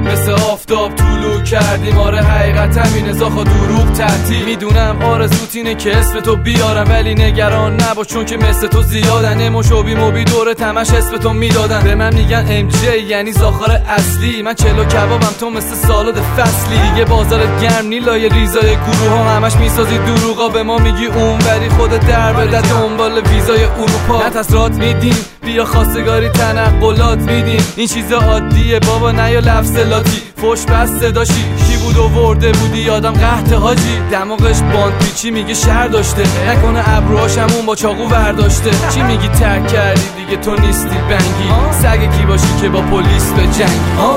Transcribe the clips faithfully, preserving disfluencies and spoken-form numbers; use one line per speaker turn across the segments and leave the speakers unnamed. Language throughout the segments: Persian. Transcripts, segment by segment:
مثل آفتاب طولو کردیم. آره حقیقتم اینه زاخا دروغ تعطیل. میدونم آرزوت اینه که اسم تو بیارم، ولی نگران نباش چون که مثل تو زیادن. امو شوبی موبی دور تمش اسم تو میدادن. به من میگن ام جی یعنی زاخار اصلی. من چلو کبابم تو مثل سالاد فصلی. دیگه بازارت گرم نیلای ریزای گروه ها همش میسازی دروغا. به ما میگی اون ولی خودت در بده دنبال ویزای اروپا. نه تسرات میدیم بیا خواستگاری تنقلات میدیم. این چیزا عادیه بابا نیا لفظ لاتی. فوش بس صداشی کی بود و ورده بودی یادم قحط حاجی. دماغش باند پیچی میگه شهر داشته. نکنه ابروهاش همون با چاقو ورداشته. چی میگی ترک کردی دیگه تو نیستی بنگی. سگ کی باشی که با پلیس به جنگی.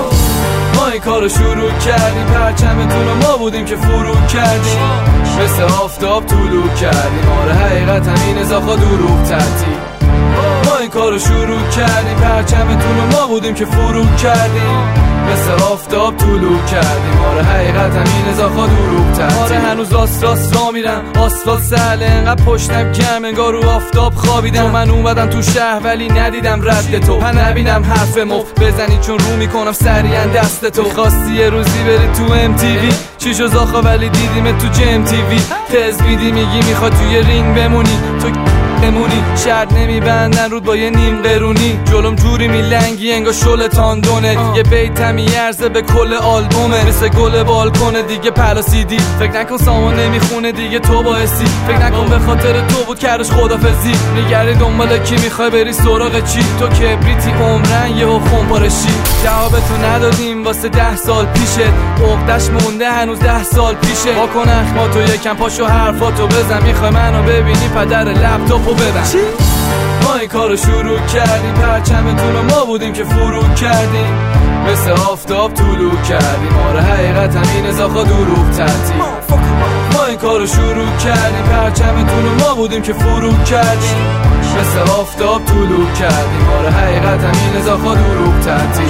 ما این کارو شروع کردیم پرچمتون ما بودیم که فرو کردیم. مثل آفتاب طولو کردیم. آره حقیقت همین زاخا دروغ تعطیل. ما این کارو شروع کردیم پرچمتون ما بودیم که فرو کردیم. مثل آفتاب طولو کردیم. آره حقیقت همین زاخا دروغ تعطیل. آره هنوز راست راست را میرم آسفالت سهله انقدر پشتم گرم انگار رو آفتاب خوابیدم. من اومدم تو شهر ولی ندیدم رد تو. من نبینم حرف مفت بزنی چون رو میکنم سریعا دست تو. خواستی یه روزی بری تو ام تی وی چی شو زاخا ولی دیدیم تو جم تی وی. تز بیدی میگی میخواد توی رینگ بمونی تو بمونی. شرط نمیبندن رود با یه نیم قرونی. جلوم جوری میلنگی انگار شل تاندونه. یه بیتم میارزه به کل آلبومه. مثل گل بالکنه دیگه پلاسیدی. فکر نکن سامان نمیخونه دیگه تو باعثی. فکر نکن به خاطر تو بود کردش خدافزی. نگری دنبال کی میخوای بری سراغ چی. تو کبریتی عمرن یهو خونپارشی. جوابتو ندادیم واسه ده سال پیشت. عقدش مونده هنوز ده سال پیشه. واکن اخماتو یکم پاشو حرفاتو بزن. میخوای منو ببینی پدر لپتاپو ببن. ما این کارو شروع کردیم پرچمتون ما بودیم که فرو کردیم. مثل آفتاب طولو کردیم. آره حقیقت همین زاخا دروغ تعطیل. ما این کارو شروع کردیم پرچمتون ما بودیم که فرو کردیم. مثل آفتاب طولو کردیم. آره حقیقت همین زاخا دروغ تعطیل.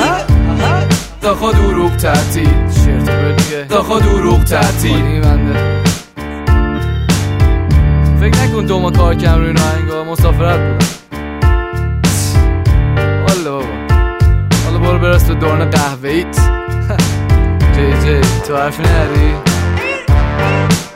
زاخا دروغ تعطیل. زاخا دروغ تعطیل. فکر نکن دو ما کار کم روی ناهنگا مسافرت بودم. والا بابا حالا برو برس به دورن قهوه‌ایت. جی جی تو حرفی نداری؟